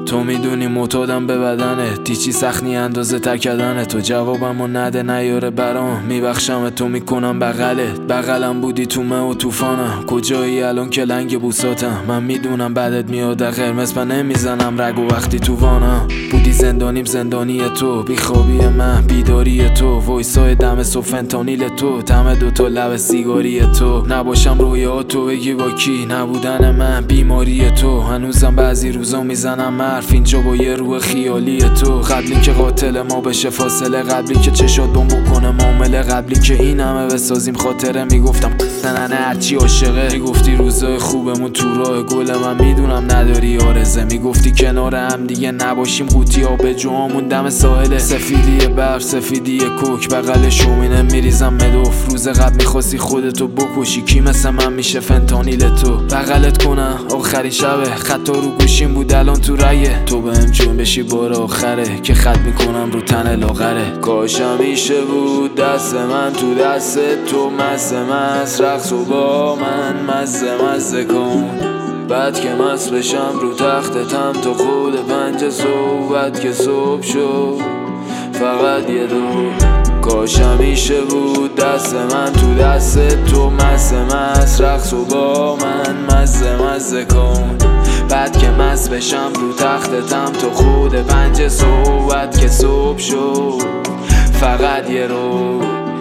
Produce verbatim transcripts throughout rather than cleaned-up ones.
تو میدونی معتادم به بدنه، دیچی سخنی اندازه تکدنه. تو جوابمو نده نیاره برام، میبخشم تو میکنم بغلت. بغلم بودی تو مه و توفانم، کجایی الان که لنگ بوساتم. من میدونم بعدت میاد قرمز، من نمیزنم رگو وقتی تو وانم. بودی زندانیم زندانی تو، بیخوابی من بیداری تو، وایسای دم صبح فنتانیل تو، تم دوتا لب سیگاری تو. نباشم رویات تو بگی با کی، نبودن من بیماری تو. هنوزم بعضی روزا میزنم حرف اینجا با یه روح خیالی تو. قبلی که قاتل ما بشه فاصله، قبلی که چشات بمب کنه معامله، قبلی که این همه بسازیم خاطره. میگفتم نه نه هرچی عاشقه، میگفتی روزای خوبمون تو راه گل، من میدونم نداری آرزه. میگفتی کنار هم دیگه نباشیم قوطی آب جوامون دم ساحله. سفیدی برف سفیدی کوک، بغل شومینه میریزم مدوف. روز قبل میخواستی خودتو بکشی، کی مثل من میشه فنتانیل تو. بغلت کنم آخرین شبه، خطا رو گوشیم بود الان تو رگه. تو بهم جون بشی بار آخره، که خط میکنم رو تن لاغره. کاش همیشه بود دست من تو دست تو، مزه مز رقص و با من مزه مزه کن. بعد که مست بشم رو تختتم تو خود پنج صبح، بعد که صبح شد فقط یه دو. کاش همیشه بود دست من تو دست تو، مزه مز رقص و با من مزه مزه کن. بعد که مست بشم رو تختتم تو خود پنج صبح، بعد که صبح شد فقط یه رو،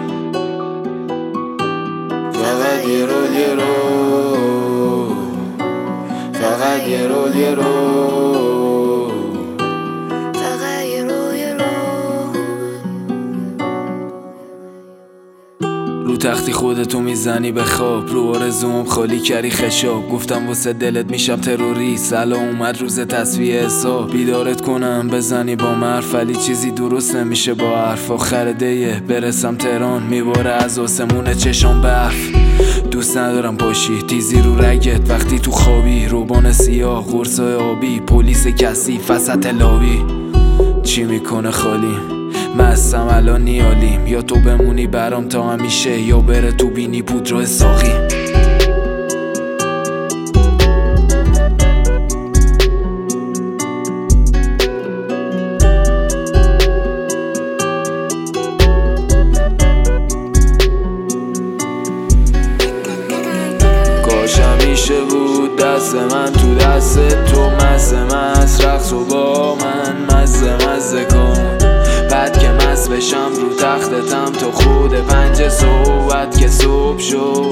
فقط یه رو یه رو، فقط یه رو یه رو، فقط یه رو یه رو. رو تختی خودتو میزنی به خواب، رو آرزوم خالی کردی خشاب. گفتم واسه دلت میشم تروریست، الان اومد روز تصفیه حساب. بیدارت کنم بزنی با مرف، ولی چیزی درست نمیشه با حرف. آخر دیه برسم تهران، میباره از آسمون چشام برف. دوست ندارم باشی تیزی رو رگت وقتی تو خوابی، روبان سیاه قرصای آبی، پلیس کثیف وسط لابی. چی میکنه خالی مستم الان نیالیم، یا تو بمونی برام تا همیشه، یا بره تو بینی پودر ساقی. کاش همیشه بود دست من تو دست تو، مزه مز رقص و با من مزه مزه کن. بعد که مست بشم رو تختتم تو خود پنج صبح، بعد که صبح شد